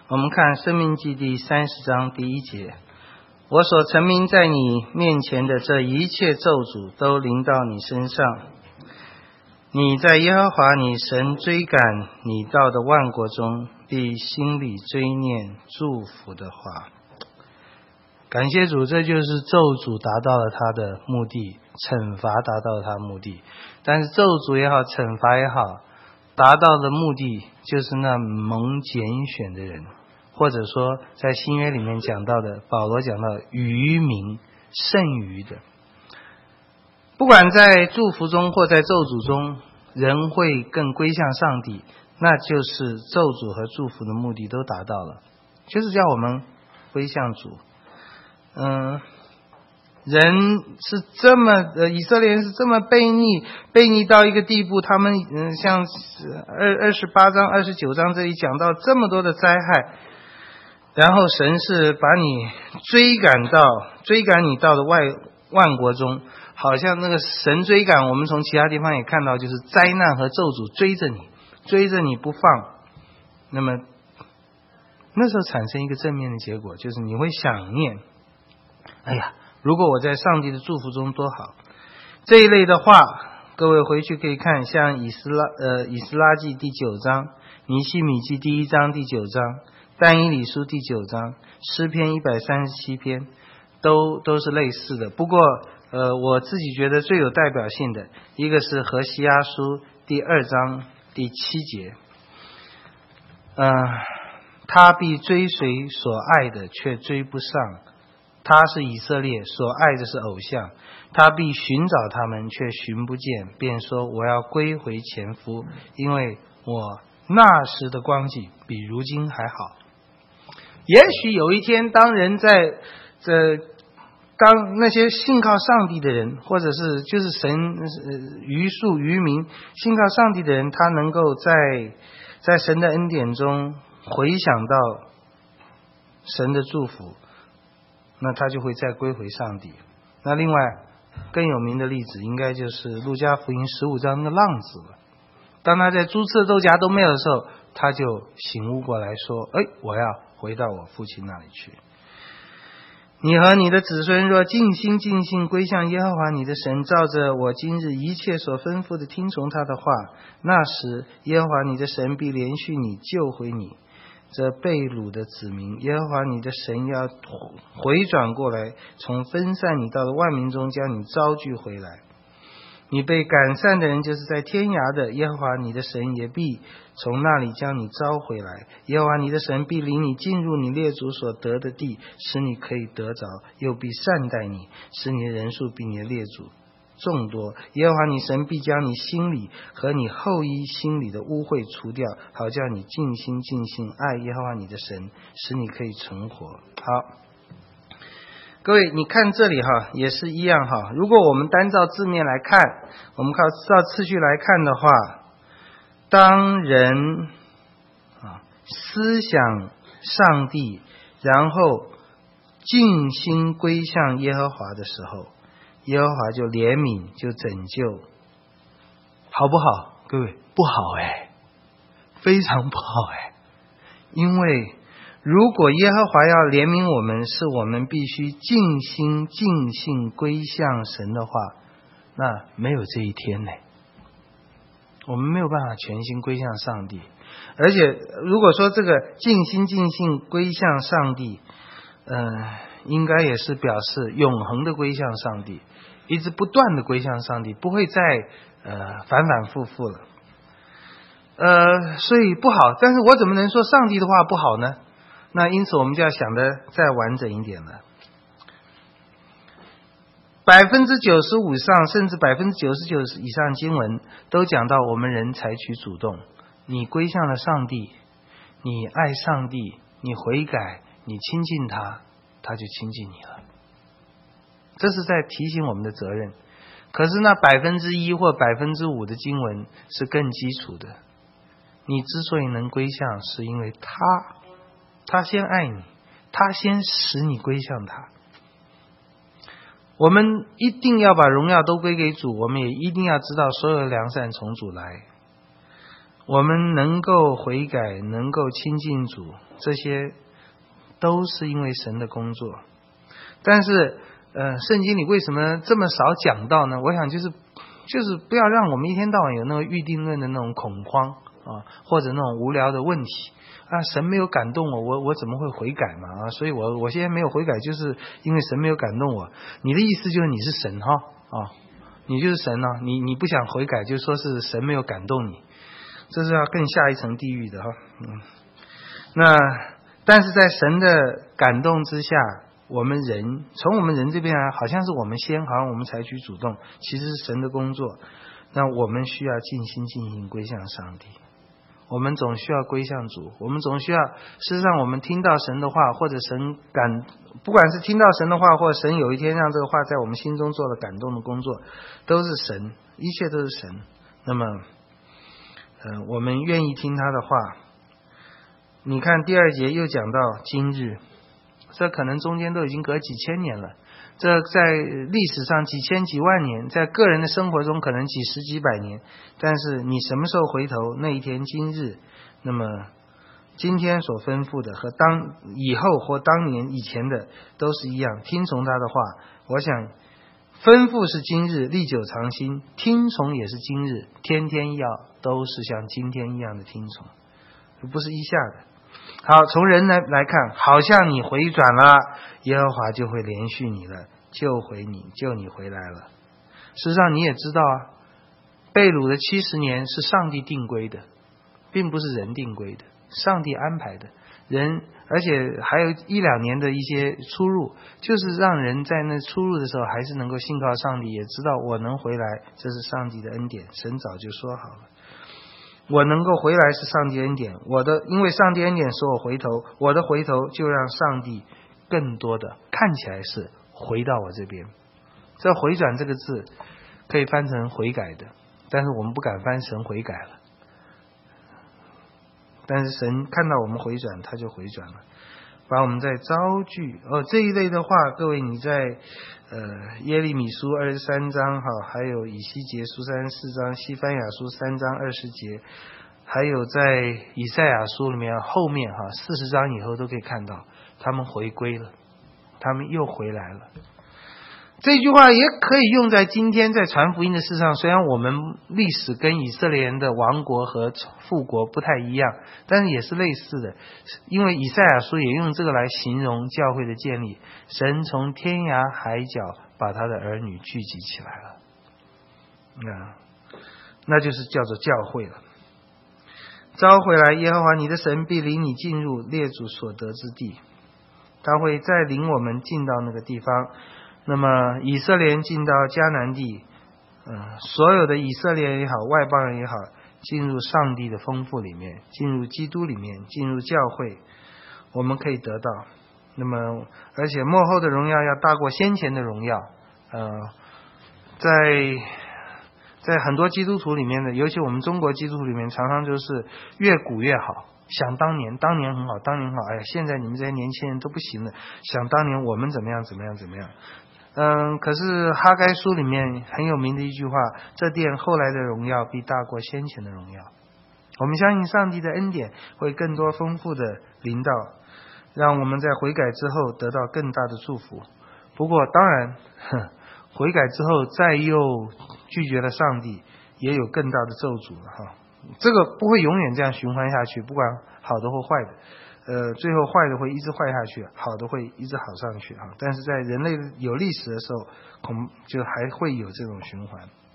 我们看《申命记》第30章第1节，我所陈明在你面前的这一切咒诅都临到你身上，你在耶和华你神追赶你到的万国中，必心里追念祝福的话。感谢主，这就是咒诅达到了他的目的，惩罚达到了他的目的。但是咒诅也好，惩罚也好，达到的目的就是那蒙拣选的人，或者说在新约里面讲到的，保罗讲到余民，剩余的。不管在祝福中或在咒诅中，人会更归向上帝，那就是咒诅和祝福的目的都达到了，就是叫我们归向主。人是这么以色列人是这么悖逆到一个地步，他们像28章29章这里讲到这么多的灾害，然后神是把你追赶你到的万国中，好像那个神追赶我们从其他地方也看到，就是灾难和咒诅追着你不放。那么那时候产生一个正面的结果，就是你会想念，哎呀，如果我在上帝的祝福中多好。这一类的话，各位回去可以看，像以斯拉记第9章，尼希米记第1章第9章，但以理书第9章，诗篇137篇，都是类似的。不过我自己觉得最有代表性的一个是何西阿书第2章第7节，他必追随所爱的，却追不上。他是以色列，所爱的是偶像，他必寻找他们，却寻不见，便说我要归回前夫，因为我那时的光景比如今还好。也许有一天，当人当那些信靠上帝的人，或者是就是神余民信靠上帝的人，他能够在神的恩典中回想到神的祝福，那他就会再归回上帝。那另外更有名的例子应该就是路加福音15章的浪子了。当他在猪吃豆荚都没有的时候，他就醒悟过来说，我要回到我父亲那里去。你和你的子孙若尽心尽性归向耶和华你的神，照着我今日一切所吩咐的听从他的话，那时耶和华你的神必连续你，救回你这被掳的子民。耶和华你的神要回转过来，从分散你到的万民中将你招聚回来。你被赶散的人就是在天涯的，耶和华你的神也必从那里将你招回来。耶和华你的神必领你进入你列祖所得的地，使你可以得着，又必善待你，使你的人数比你的列祖众多。耶和华你神必将你心里和你后裔心里的污秽除掉，好叫你尽心尽性爱耶和华你的神，使你可以存活。好，各位你看这里也是一样如果我们单照字面来看，我们照次序来看的话，当人思想上帝，然后尽心归向耶和华的时候，耶和华就怜悯，就拯救，好不好？各位，不好非常不好因为如果耶和华要怜悯我们，是我们必须尽心尽性归向神的话，那没有这一天我们没有办法全心归向上帝。而且如果说这个尽心尽性归向上帝，应该也是表示永恒的归向上帝，一直不断的归向上帝，不会再反反复复了。所以不好。但是我怎么能说上帝的话不好呢？那因此我们就要想的再完整一点了。95%以上甚至99%以上经文都讲到我们人采取主动，你归向了上帝，你爱上帝，你悔改，你亲近他，他就亲近你了。这是在提醒我们的责任。可是那1%或5%的经文是更基础的。你之所以能归向，是因为他先爱你，他先使你归向他。我们一定要把荣耀都归给主，我们也一定要知道所有的良善从主来。 我们能够悔改，能够亲近主，这些都是因为神的工作。但是圣经里为什么这么少讲到呢？我想就是不要让我们一天到晚有那个预定论的那种恐慌啊，或者那种无聊的问题啊。神没有感动我怎么会悔改嘛？啊，所以我现在没有悔改，就是因为神没有感动我。你的意思就是你是神哈啊，你就是神啊，你不想悔改，就说是神没有感动你，这是要更下一层地狱的哈。但是在神的感动之下，从我们人这边好像是我们先，好像我们采取主动，其实是神的工作。那我们需要尽心尽性归向上帝，我们总需要归向主，我们总需要，事实上我们听到神的话，或者不管是听到神的话，或者神有一天让这个话在我们心中做了感动的工作，都是神，一切都是神。那么我们愿意听他的话。你看第2节又讲到今日，这可能中间都已经隔几千年了，这在历史上几千几万年，在个人的生活中可能几十几百年，但是你什么时候回头，那一天今日，那么今天所吩咐的和以后或当年以前的都是一样，听从他的话。我想吩咐是今日，历久常新，听从也是今日，天天要都是像今天一样的听从，不是一下的。好，从人来看，好像你回转了，耶和华就会连续你了，救你回来了。事实上你也知道啊，被掳的70年是上帝定规的，并不是人定规的，上帝安排的。而且还有1-2年的一些出入，就是让人在那出入的时候还是能够信靠上帝，也知道我能回来，这是上帝的恩典，神早就说好了。我能够回来是上帝恩典，因为上帝恩典使我回头，我的回头就让上帝更多的看起来是回到我这边。这回转这个字可以翻成悔改的，但是我们不敢翻神悔改了。但是神看到我们回转，他就回转了，把我们在招聚这一类的话，各位你在耶利米书23章还有以西结书34章，西番雅书3章20节，还有在以赛亚书里面后面40章以后都可以看到，他们回归了，他们又回来了。这句话也可以用在今天在传福音的事上，虽然我们历史跟以色列人的亡国和复国不太一样，但是也是类似的。因为以赛亚书也用这个来形容教会的建立，神从天涯海角把他的儿女聚集起来了，那就是叫做教会了。召回来，耶和华你的神必领你进入列祖所得之地，他会再领我们进到那个地方。那么以色列人进到迦南地，所有的以色列人也好，外邦人也好，进入上帝的丰富里面，进入基督里面，进入教会，我们可以得到。那么而且末后的荣耀要大过先前的荣耀。在很多基督徒里面的，尤其我们中国基督徒里面，常常就是越古越好，想当年很好，哎呀，现在你们这些年轻人都不行了，想当年我们怎么样。可是哈该书里面很有名的一句话，这殿后来的荣耀必大过先前的荣耀。我们相信上帝的恩典会更多丰富的临到，让我们在悔改之后得到更大的祝福。不过当然悔改之后再又拒绝了上帝，也有更大的咒诅了这个不会永远这样循环下去，不管好的或坏的。最后坏的会一直坏下去，好的会一直好上去但是在人类有历史的时候，就还会有这种循环。